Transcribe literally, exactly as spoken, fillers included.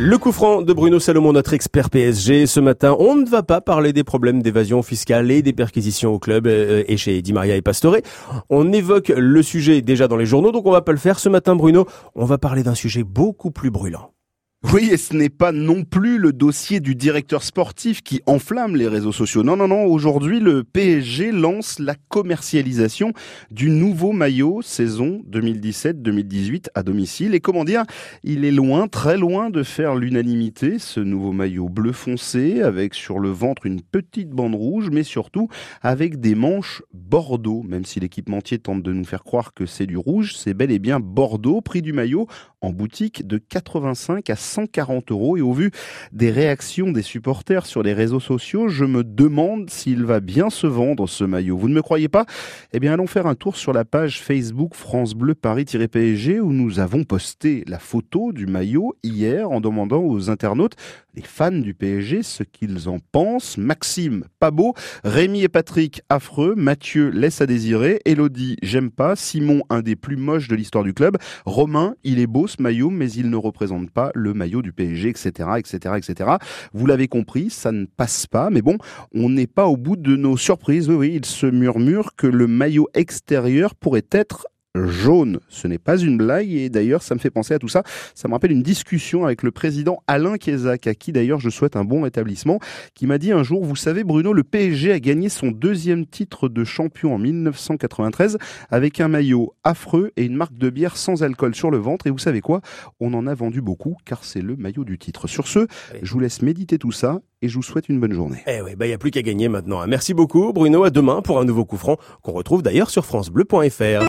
Le coup franc de Bruno Salomon, notre expert P S G. Ce matin, on ne va pas parler des problèmes d'évasion fiscale et des perquisitions au club et chez Di Maria et Pastore. On évoque le sujet déjà dans les journaux, donc on va pas le faire. Ce matin, Bruno, on va parler d'un sujet beaucoup plus brûlant. Oui, et ce n'est pas non plus le dossier du directeur sportif qui enflamme les réseaux sociaux. Non, non, non. Aujourd'hui, le P S G lance la commercialisation du nouveau maillot saison deux mille dix-sept deux mille dix-huit à domicile. Et comment dire, il est loin, très loin de faire l'unanimité. Ce nouveau maillot bleu foncé avec sur le ventre une petite bande rouge, mais surtout avec des manches bordeaux. Même si l'équipementier tente de nous faire croire que c'est du rouge, c'est bel et bien bordeaux. Prix du maillot en boutique de quatre-vingt-cinq à cent quarante euros. Et au vu des réactions des supporters sur les réseaux sociaux, je me demande s'il va bien se vendre ce maillot. Vous ne me croyez pas ? Eh bien, allons faire un tour sur la page Facebook France Bleu Paris-P S G où nous avons posté la photo du maillot hier en demandant aux internautes, les fans du P S G, ce qu'ils en pensent. Maxime, pas beau. Rémi et Patrick, affreux. Mathieu, laisse à désirer. Élodie, j'aime pas. Simon, un des plus moches de l'histoire du club. Romain, il est beau ce maillot, mais il ne représente pas le maillot du P S G, et cetera, et cetera, et cetera. Vous l'avez compris, ça ne passe pas, mais bon, on n'est pas au bout de nos surprises. Oui, oui, il se murmure que le maillot extérieur pourrait être jaune. Ce n'est pas une blague et d'ailleurs ça me fait penser à tout ça. Ça me rappelle une discussion avec le président Alain Kézac, à qui d'ailleurs je souhaite un bon rétablissement, qui m'a dit un jour, vous savez Bruno, le P S G a gagné son deuxième titre de champion en mille neuf cent quatre-vingt-treize avec un maillot affreux et une marque de bière sans alcool sur le ventre et vous savez quoi ? On en a vendu beaucoup car c'est le maillot du titre. Sur ce, oui. Je vous laisse méditer tout ça et je vous souhaite une bonne journée. Eh oui, bah y a plus qu'à gagner maintenant. Merci beaucoup Bruno, à demain pour un nouveau coup franc qu'on retrouve d'ailleurs sur francebleu point fr.